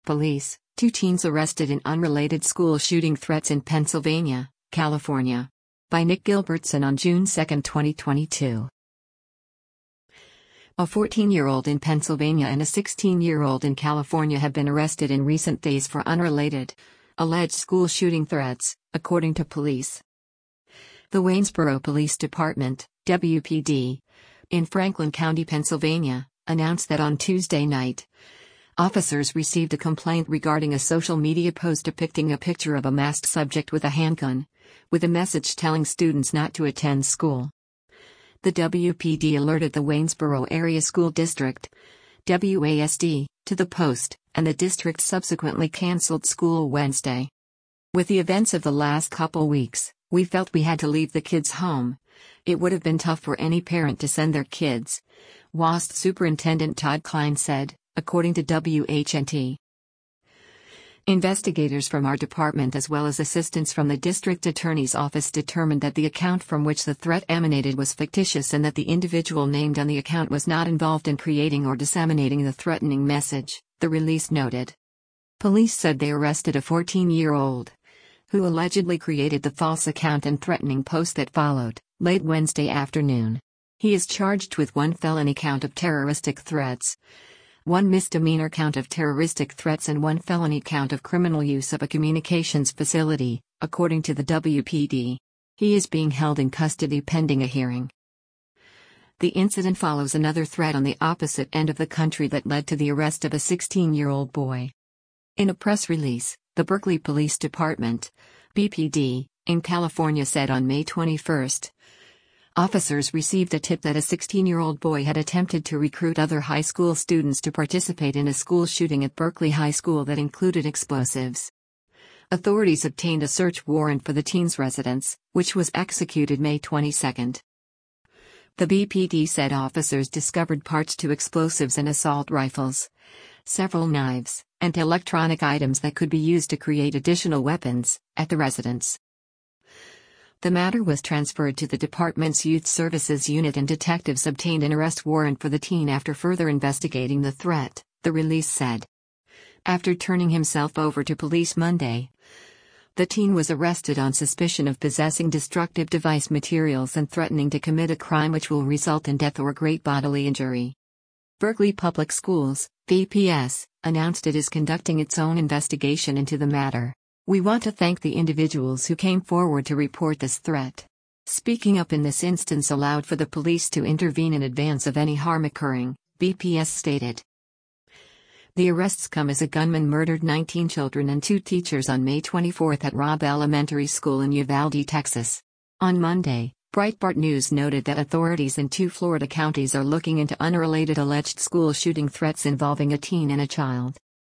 Police, two teens arrested in unrelated school shooting threats in Pennsylvania, California. By Nick Gilbertson on June 2, 2022. A 14-year-old in Pennsylvania and a 16-year-old in California have been arrested in recent days for unrelated, alleged school shooting threats, according to police. The Waynesboro Police Department, WPD, in Franklin County, Pennsylvania, announced that on Tuesday night, officers received a complaint regarding a social media post depicting a picture of a masked subject with a handgun, with a message telling students not to attend school. The WPD alerted the Waynesboro Area School District, WASD, to the post, and the district subsequently canceled school Wednesday. With the events of the last couple weeks, we felt we had to leave the kids home. It would have been tough for any parent to send their kids, WASD Superintendent Todd Klein said, according to WHNT. Investigators from our department as well as assistants from the district attorney's office determined that the account from which the threat emanated was fictitious and that the individual named on the account was not involved in creating or disseminating the threatening message, the release noted. Police said they arrested a 14-year-old who allegedly created the false account and threatening post that followed, late Wednesday afternoon. He is charged with one felony count of terroristic threats, one misdemeanor count of terroristic threats and one felony count of criminal use of a communications facility, according to the WPD. He is being held in custody pending a hearing. The incident follows another threat on the opposite end of the country that led to the arrest of a 16-year-old boy. In a press release, the Berkeley Police Department, BPD, in California said on May 21, officers received a tip that a 16-year-old boy had attempted to recruit other high school students to participate in a school shooting at Berkeley High School that included explosives. Authorities obtained a search warrant for the teen's residence, which was executed May 22. The BPD said officers discovered parts to explosives and assault rifles, several knives, and electronic items that could be used to create additional weapons, at the residence. The matter was transferred to the department's Youth Services Unit and detectives obtained an arrest warrant for the teen after further investigating the threat, the release said. After turning himself over to police Monday, the teen was arrested on suspicion of possessing destructive device materials and threatening to commit a crime which will result in death or great bodily injury. Berkeley Public Schools, BPS, announced it is conducting its own investigation into the matter. We want to thank the individuals who came forward to report this threat. Speaking up in this instance allowed for the police to intervene in advance of any harm occurring, BPS stated. The arrests come as a gunman murdered 19 children and 2 teachers on May 24 at Robb Elementary School in Uvalde, Texas. On Monday, Breitbart News noted that authorities in 2 Florida counties are looking into unrelated alleged school shooting threats involving a teen and a child.